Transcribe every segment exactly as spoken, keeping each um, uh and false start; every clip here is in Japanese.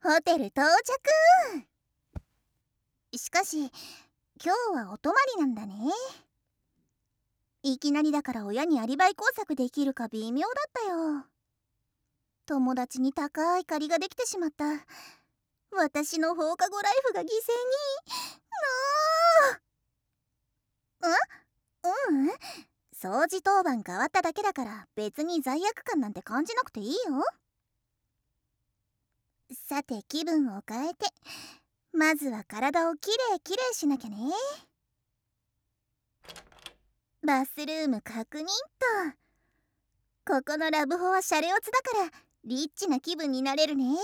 ホテル到着。しかし今日はお泊まりなんだね。いきなりだから親にアリバイ工作できるか微妙だったよ。友達に高い借りができてしまった。私の放課後ライフが犠牲に。なあ。んうん掃除当番変わっただけだから別に罪悪感なんて感じなくていいよ。さて気分を変えてまずは体をきれいきれいしなきゃね。バスルーム確認っと。ここのラブホはシャレオツだからリッチな気分になれるね。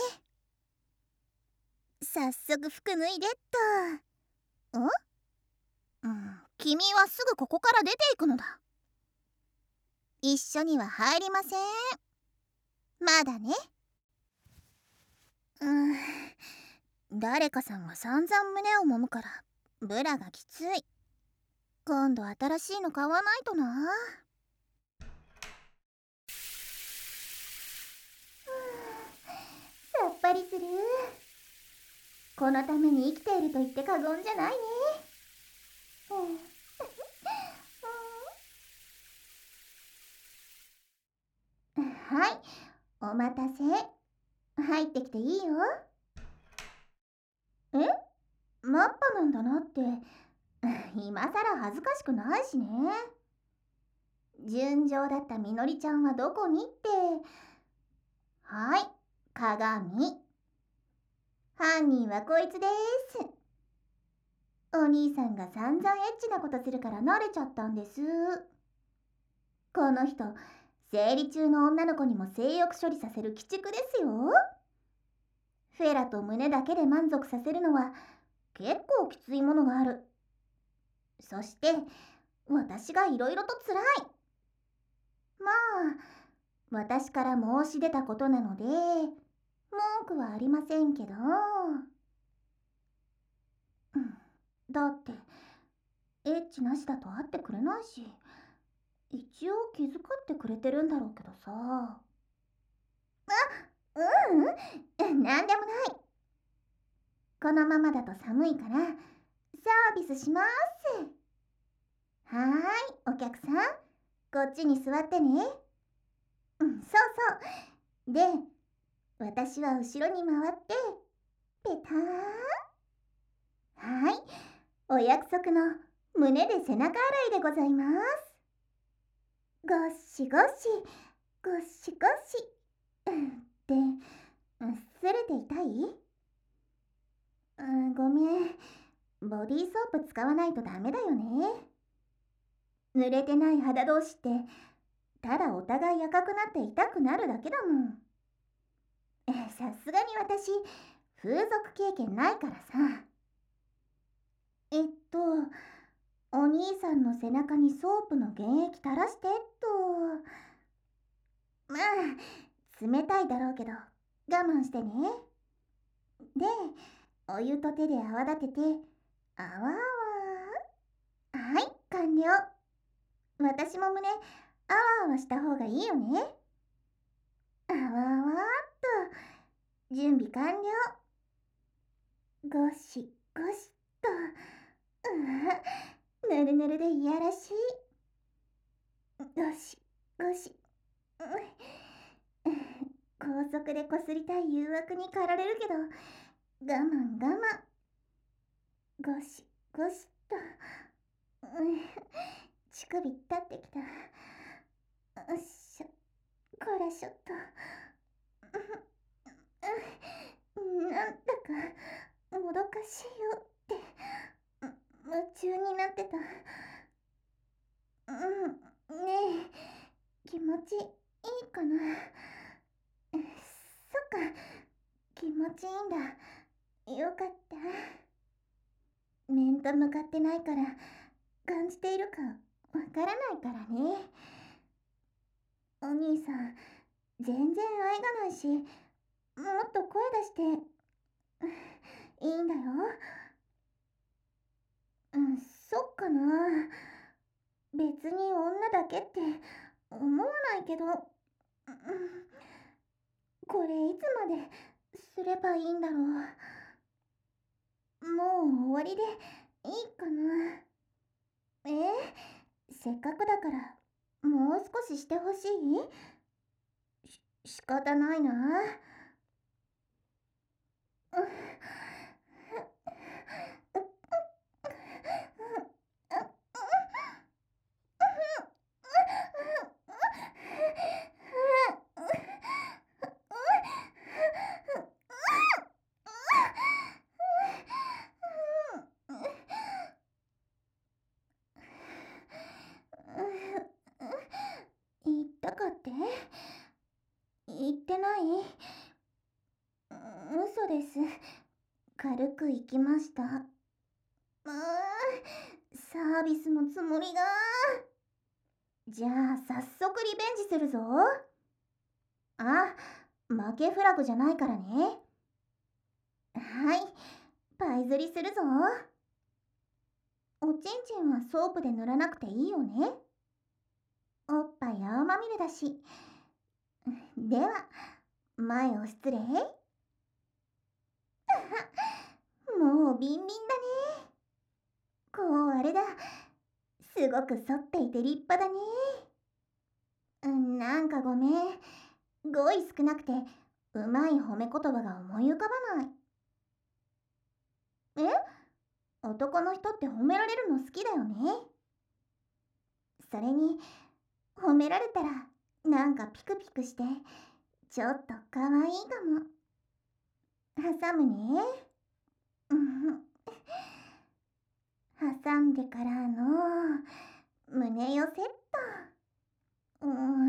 早速服脱いでっと。んうん、君はすぐここから出ていくのだ。一緒には入りません。まだね。うん誰かさんが散々胸を揉むからブラがきつい。今度新しいの買わないとな。さっぱりする。このために生きていると言って過言じゃないね。はい、お待たせ。入ってきていいよ。えマッパなんだなって。今さら恥ずかしくないしね。純情だったみのりちゃんはどこにって。はい、鏡。犯人はこいつです。お兄さんが散々エッチなことするから慣れちゃったんです。この人生理中の女の子にも性欲処理させる鬼畜ですよ。フェラと胸だけで満足させるのは結構きついものがある。そして私がいろいろとつらい。まあ私から申し出たことなので文句はありませんけど、うん、だってエッチなしだと会ってくれないし、一応気遣ってくれてるんだろうけどさ。あ、ううん、なんでもない。このままだと寒いからサービスします。はーい、お客さん、こっちに座ってね。うん、そうそう。で、私は後ろに回ってペター。はい、お約束の胸で背中洗いでございます。ゴッシゴシゴッシゴシ。で、すれて痛い？うん、ごめん。ボディーソープ使わないとダメだよね。濡れてない肌同士ってただお互い赤くなって痛くなるだけだもん。さすがに私風俗経験ないからさ。えっとお兄さんの背中にソープの原液垂らしてっと。まあ冷たいだろうけど我慢してね。でお湯と手で泡立ててあわあわ。はい、完了。私も胸あわあわした方がいいよね。あわあわっと準備完了。ゴシゴシっと。うぬるぬるでいやらしい。ゴシゴシ。高速でこすりたい誘惑に駆られるけど我慢我慢。ゴシゴシっと。乳首立ってきた。よっしょ、こらしょっと。なんだかもどかしいよって夢中になってた。うんねえ、気持ちいいかな。そっか、気持ちいいんだ。よかった。面と向かってないから感じているかわからないからね。お兄さん全然愛がないし、もっと声出していいんだよ。うん、そっかな。別に女だけって思わないけど、うん、これいつまですればいいんだろう。もう終わりでいいかな。えせっかくだからもう少ししてほしい？し仕方ないな。言ったかって？言ってない？嘘です。軽く行きました。あー、サービスのつもりが。じゃあ早速リベンジするぞ。あ、負けフラグじゃないからね。はい、パイ釣りするぞ。おちんちんはソープで塗らなくていいよね。おっぱい青まみれだし。では、前を失礼。もうビンビンだね。こうあれだ。すごく反っていて立派だね。うん、なんかごめん。語彙少なくて、うまい褒め言葉が思い浮かばない。え？男の人って褒められるの好きだよね。それに、褒められたら、なんかピクピクして、ちょっとかわいいかも。挟むね。うん挟んでからの、胸寄せっと。うん、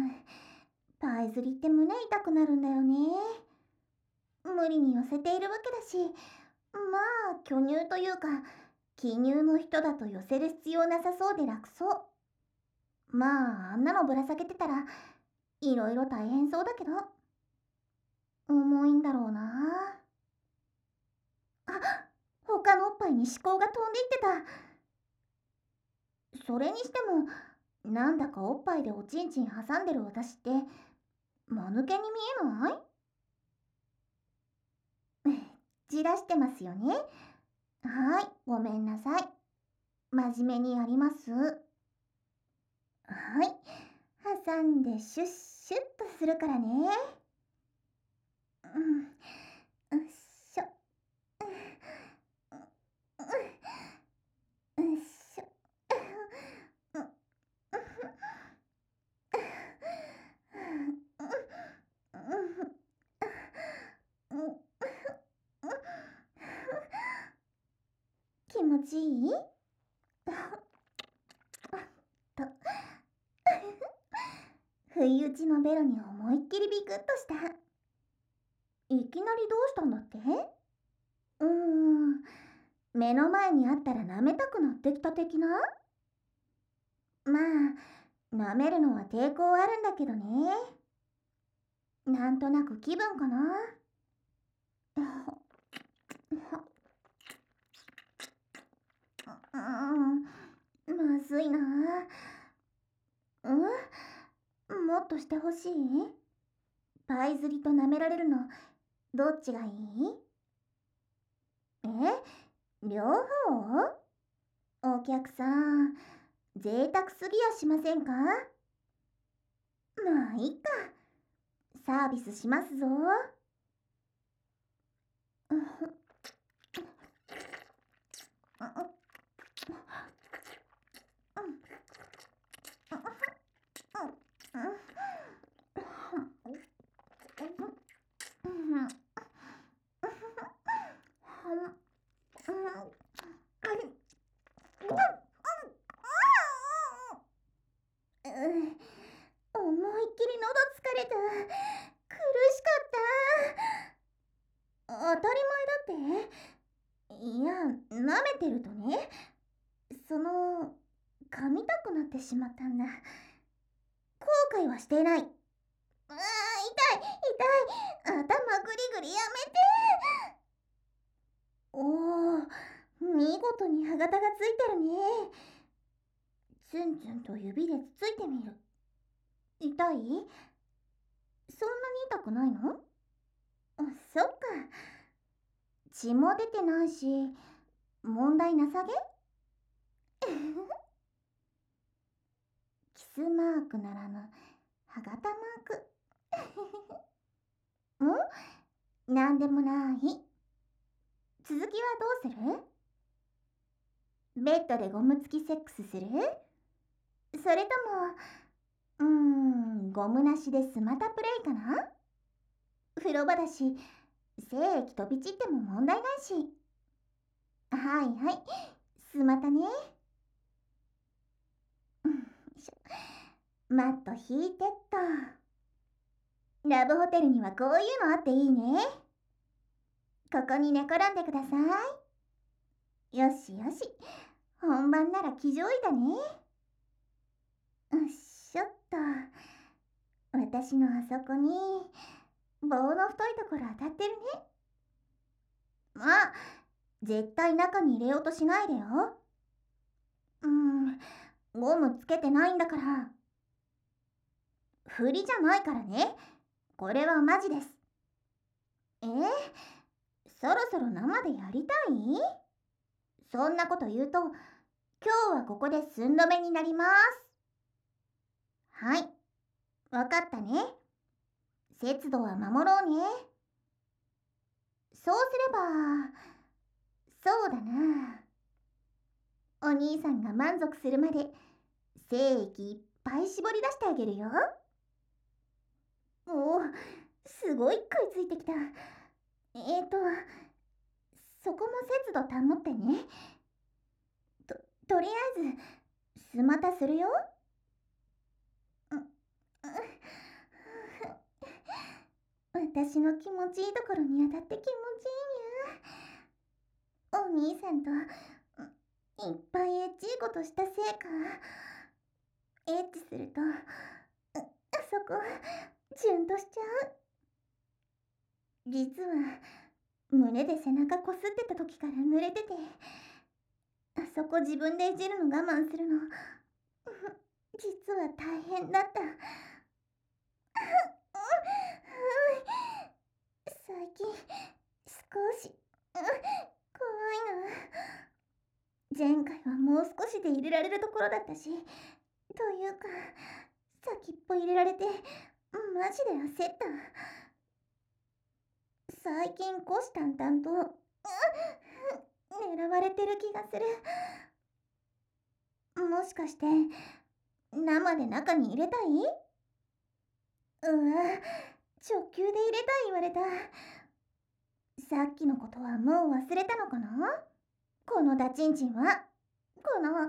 パイ釣りって胸痛くなるんだよね。無理に寄せているわけだし、まあ、巨乳というか、記入の人だと寄せる必要なさそうで楽そう。まあ、あんなのぶら下げてたら、いろいろ大変そうだけど。重いんだろうな。あ、他のおっぱいに思考が飛んでいってた。それにしても、なんだかおっぱいでおちんちん挟んでる私って、間抜けに見えない？じらしてますよね。はい、ごめんなさい。真面目にやります。はい、挟んでシュッシュッとするからね。うん、うっしょ。うっしょ。気持ちいい？と不意打ちのベロに思いっきりビクッとした。いきなりどうしたんだって？うーん、目の前にあったら舐めたくなってきた的な？まあ、舐めるのは抵抗あるんだけどね。なんとなく気分かな。うん、まずいな。うん？もっとしてほしい？パイ釣りと舐められるの、どっちがいい？え？両方？お客さん、贅沢すぎやしませんか？まあいいか。サービスしますぞ。思いっきり喉疲れた。苦しかった。当たり前だって。いや、舐めてるとね、その、噛みたくなってしまったんだ。後悔はしていない。あー、痛い、痛い。頭グリグリやめて。おー、見事に歯型がついてるね。ツンツンと指でつついてみる。痛い？そんなに痛くないの？あ、そっか。 血も出てないし、問題なさげキスマークならぬ歯型マークんなんでもない。続きはどうする？ベッドでゴム付きセックスする？それともうーんゴムなしでスマタプレイかな？風呂場だし精液飛び散っても問題ないし。はいはい、スマタね。マット引いてっと。ラブホテルにはこういうのあっていいね。ここに寝転んでください。よしよし、本番なら騎乗位だね。よっしょっと。私のあそこに棒の太いところ当たってるね。まあ絶対中に入れようとしないでよ。うーんゴムつけてないんだから。振りじゃないからね。これはマジです。えー、そろそろ生でやりたい？そんなこと言うと今日はここで寸止めになります。はい、わかったね。節度は守ろうね。そうすれば、そうだな。お兄さんが満足するまで精液いっぱい絞り出してあげるよ。おお、すごい食いついてきた。えーと、そこも節度保ってね。と、とりあえず、スマタするよ。私の気持ちいいところに当たって気持ちいいにゃ。お兄さんといっぱいエッチいことしたせいか、エッチするとあそこジュンとしちゃう。実は胸で背中こすってた時から濡れてて、あそこ自分でいじるの我慢するの実は大変だった。最近少し怖いな。前回はもう少しで入れられるところだったし、というか先っぽ入れられてマジで焦った。最近虎視眈々と狙われてる気がする。もしかして生で中に入れたい？うわ、直球で入れたい言われた。さっきのことはもう忘れたのかな？このダチンチンはこのこの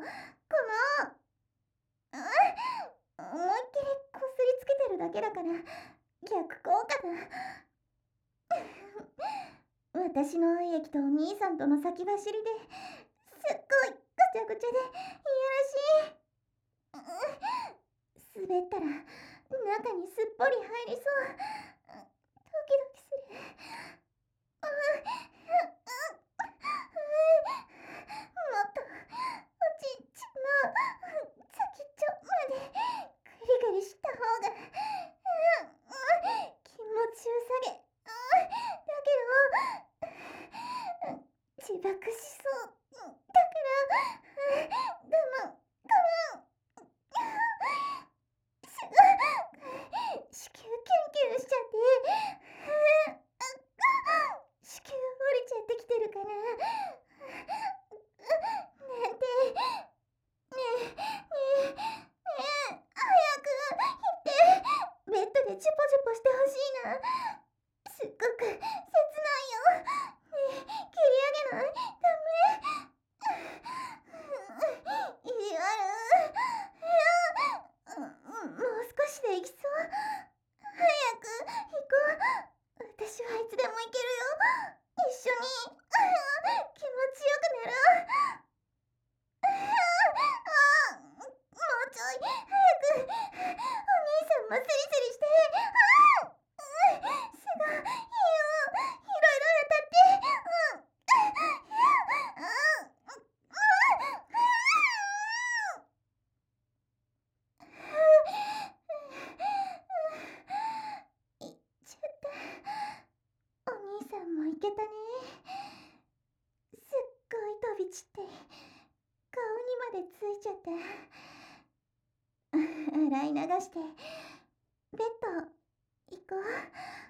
思いっきりこすりつけてるだけだから逆効果だ。私の愛液とお兄さんとの先走りですっごいぐちゃぐちゃでいやらしい。滑ったら中にすっぽり入りそう。ドキドキする。もっとおちんちんの先っちょまでグリグリした方が気持ちよさげ。だけど自爆しそうだから我慢我慢。子宮キュンキュンしちゃって子宮折れちゃってきてるかななんて。ねえねえねえ、早く言って。ベッドでチュポチュポしてほしいな。すっごく切ないよ。ねえ、切り上げない？ダメ？意地悪。もう少しで行きそう。早く行こう。私はいつでも行けるよ。一緒に気持ちよくなろう。もうちょい早く。お兄さんもスリスリして。すごいいいよ。いろいろ当たって。いっちゃった。お兄さんもいけたね。 でついちゃって。洗い流してベッド行こう。